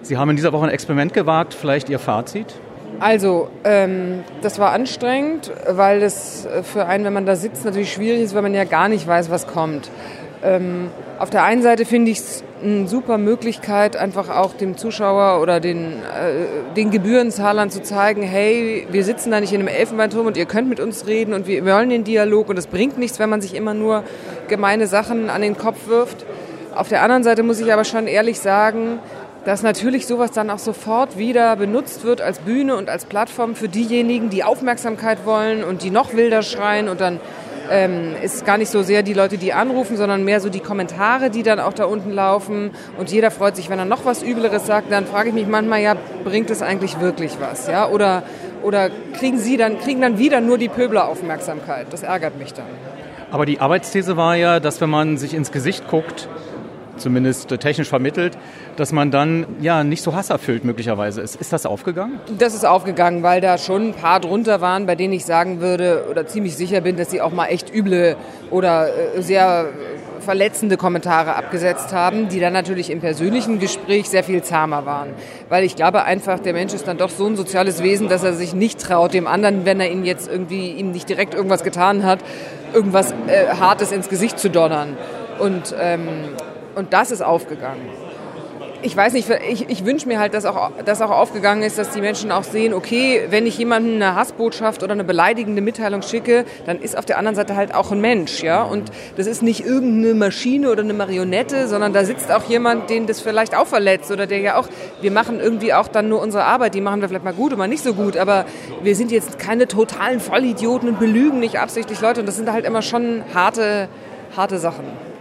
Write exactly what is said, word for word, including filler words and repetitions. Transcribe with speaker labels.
Speaker 1: Sie haben in dieser Woche ein Experiment gewagt, vielleicht Ihr Fazit?
Speaker 2: Also, ähm, das war anstrengend, weil das für einen, wenn man da sitzt, natürlich schwierig ist, weil man ja gar nicht weiß, was kommt. Ähm, auf der einen Seite finde ich es eine super Möglichkeit, einfach auch dem Zuschauer oder den, äh, den Gebührenzahlern zu zeigen, hey, wir sitzen da nicht in einem Elfenbeinturm und ihr könnt mit uns reden und wir wollen den Dialog und es bringt nichts, wenn man sich immer nur gemeine Sachen an den Kopf wirft. Auf der anderen Seite muss ich aber schon ehrlich sagen, dass natürlich sowas dann auch sofort wieder benutzt wird als Bühne und als Plattform für diejenigen, die Aufmerksamkeit wollen und die noch wilder schreien. Und dann ähm, ist es gar nicht so sehr die Leute, die anrufen, sondern mehr so die Kommentare, die dann auch da unten laufen. Und jeder freut sich, wenn er noch was Übleres sagt. Dann frage ich mich manchmal, ja, bringt es eigentlich wirklich was? Ja? Oder, oder kriegen Sie dann, kriegen dann wieder nur die Pöbler Aufmerksamkeit? Das ärgert mich dann.
Speaker 1: Aber die Arbeitsthese war ja, dass wenn man sich ins Gesicht guckt, zumindest technisch vermittelt, dass man dann ja nicht so hasserfüllt möglicherweise ist. Ist das aufgegangen?
Speaker 2: Das ist aufgegangen, weil da schon ein paar drunter waren, bei denen ich sagen würde oder ziemlich sicher bin, dass sie auch mal echt üble oder sehr verletzende Kommentare abgesetzt haben, die dann natürlich im persönlichen Gespräch sehr viel zahmer waren. Weil ich glaube einfach, der Mensch ist dann doch so ein soziales Wesen, dass er sich nicht traut, dem anderen, wenn er ihn jetzt irgendwie ihm nicht direkt irgendwas getan hat, irgendwas äh, Hartes ins Gesicht zu donnern. Und ähm, Und das ist aufgegangen. Ich weiß nicht, ich, ich wünsche mir halt, dass auch, dass auch aufgegangen ist, dass die Menschen auch sehen, okay, wenn ich jemandem eine Hassbotschaft oder eine beleidigende Mitteilung schicke, dann ist auf der anderen Seite halt auch ein Mensch, ja. Und das ist nicht irgendeine Maschine oder eine Marionette, sondern da sitzt auch jemand, den das vielleicht auch verletzt oder der ja auch, wir machen irgendwie auch dann nur unsere Arbeit, die machen wir vielleicht mal gut oder mal nicht so gut, aber wir sind jetzt keine totalen Vollidioten und belügen nicht absichtlich Leute und das sind halt immer schon harte, harte Sachen.